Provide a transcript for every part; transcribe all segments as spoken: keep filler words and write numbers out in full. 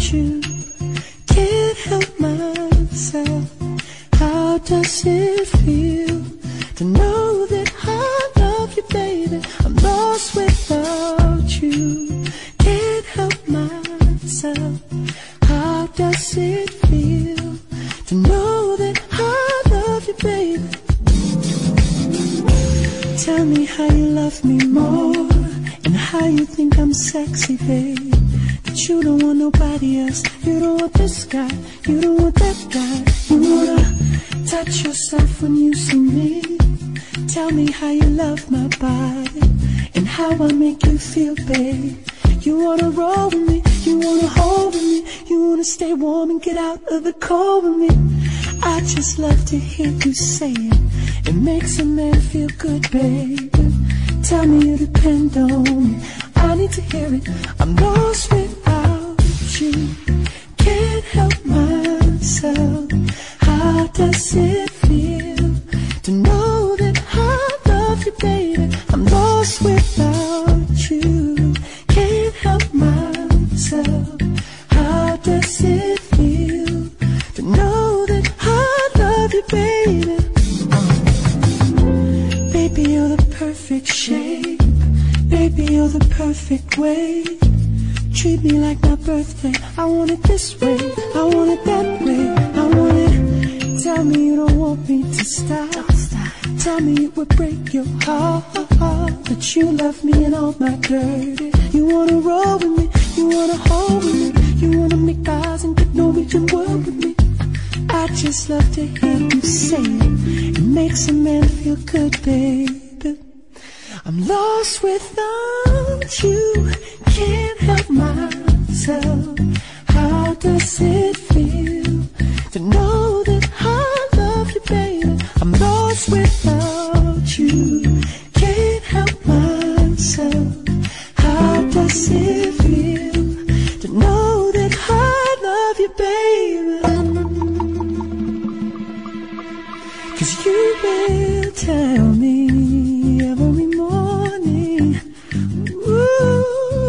you. Can't help myself. How does it feel to know that I love you, baby? I'm lost without you. Can't help myself. How does it feel to know that I love you, baby? Tell me how you love me more, and how you think I'm sexy, babe. That you don't want nobody else. You don't want this guy, you don't want that guy. You wanna touch yourself when you see me. Tell me how you love my body, and how I make you feel, babe. You wanna roll with me, you wanna hold with me, you wanna stay warm and get out of the cold with me. I just love to hear you say it. It makes a man feel good, baby. Tell me you depend on me. I need to hear it. I'm lost without you. Can't help myself. How does it feel to know that I love you, baby? I'm lost without you. Can't help myself. How does it feel to know that I love you, baby? Baby, you're the perfect shape. Baby, you're the perfect way. Treat me like my birthday. I want it this way, I want it that way. I want it. Tell me you don't want me to stop. Tell me it would break your heart that you love me in all my dirty. You wanna roll with me, you wanna hold with me, you wanna make eyes and get Norwegian word with me. I just love to hear you say it. It makes a man feel good, baby. I'm lost without you. Can't help myself. How does it feel to know that I love you, baby? I'm lost without you. Can't help myself. How does it feel to know that I love you, baby? 'Cause you will tell me every morning, ooh,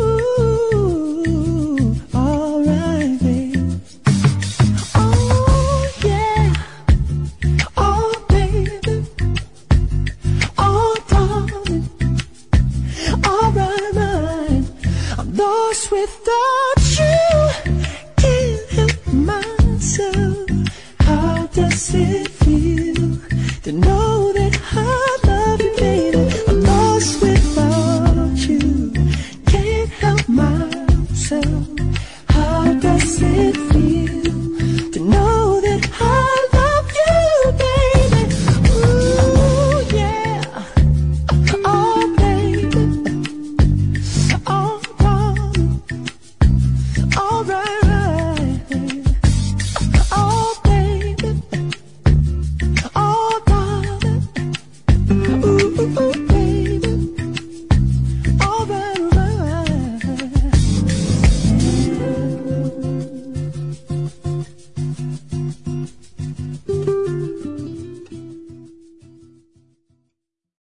alright, babe. Oh, yeah. Oh, baby. Oh, darling. Alright, right. I'm lost without you. Can't help myself. How does it feel to know that I